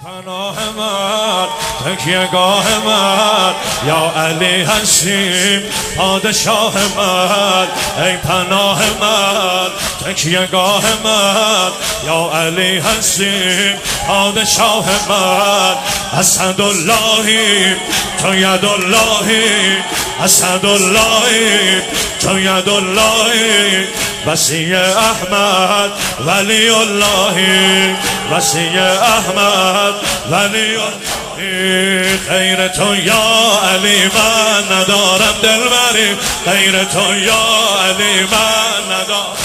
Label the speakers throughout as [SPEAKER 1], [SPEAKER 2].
[SPEAKER 1] پناه من تکیهگاه من یا علی هستیم پادشاه من ای پناه من تکیهگاه من یا علی هستیم پادشاه من اسداللهی تو یداللهی اسداللهی تو یداللهی وصی احمد ولی اللهی وصی احمد ولی غیر تو یا علی من ندارم دلبری غیر تو یا علی من ندارم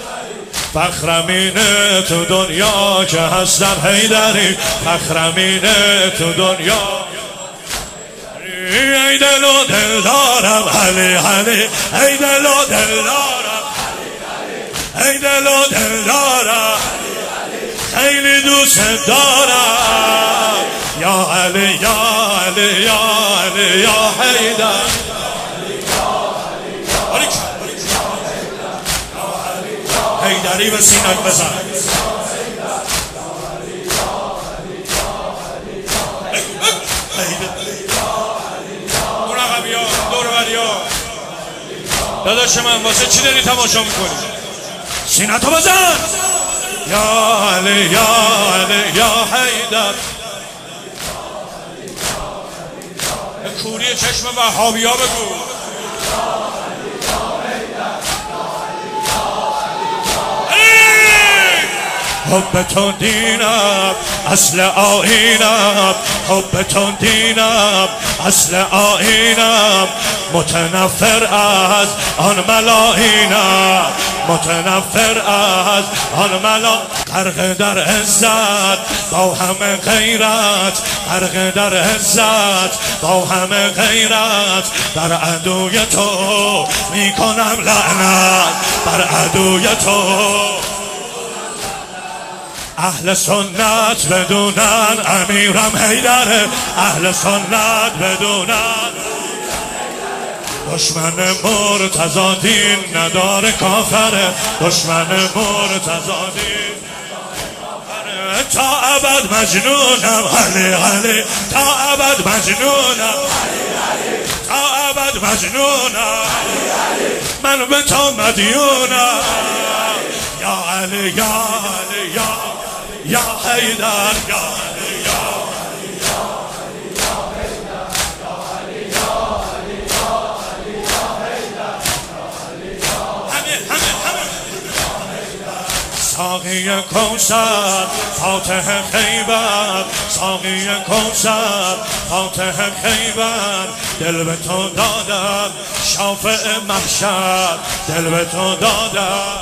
[SPEAKER 1] فخرمینه تو دنیا که هستم حیدری فخرمینه تو دنیا ای دل و دل دارم علی علی ای دل و دل دارم ای دل و دل دارم خیلی دوست دارم یا علی یا علی یا علی یا حیدر حیدری و سینک بزن مرقبی ها دوربری ها داداش من واسه چی داری تماشا میکنی سینه تو بزن یا علی یا علی یا حیدر کوری چشم وهابی ها بگو حب تو دینم اصل آیینم حب تو دینم اصل آیینم متنفر از آن ملاینم متنفر از آن ملا غرق در عزت با همه غیرت غرق در عزت با همه غیرت بر عدوی تو میکنم لعنت بر عدوی تو اهل سنت بدونن امیرم حیدره اهل سنت بدونن دشمن مرتضی دین نداره کافره دشمن مرتضی دین تا ابد مجنونم علی علی تا ابد مجنونم تا ابد مجنونم من به تو مدیونم یا علی یا علی یا حیدر یا علی یا علی یا علی یا حیدر یا علی یا علی یا علی یا حیدر ساقی کوثر فاتح خیبر ساقی کوثر فاتح خیبر دل به تو دادم شافع محشر دل به تو دادم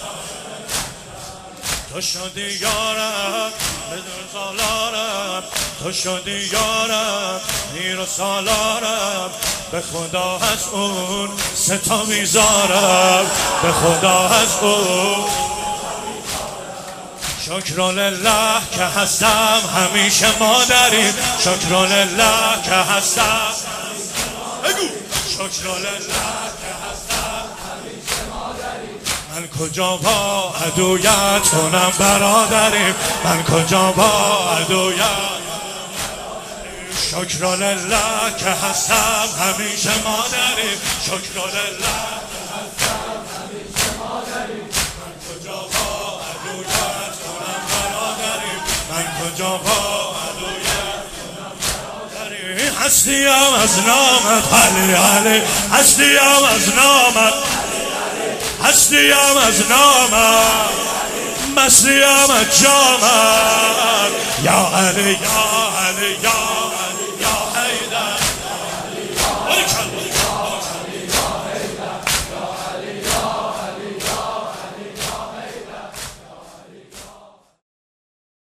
[SPEAKER 1] تو شدی یارم بدون سالارم تو شدی یارم میر و سالارم به خدا از اون ستا میذارم به خدا از اون شکرالله که هستم همیشه مادریم شکرالله که هستم بگو شکرالله که هستم همیشه مادریم من کجا با عدویت کنم برادریم من کجا با عدویت شکرالله که هستم همیشه مادریم شکرالله که هستم همیشه مادریم من کجا با عدویت کنم برادریم من کجا با عدویت کنم برادریم هستیم از نامت علی علی هستیم از نامت هستیم از نامت مستیم از جامت یا علی یا علی یا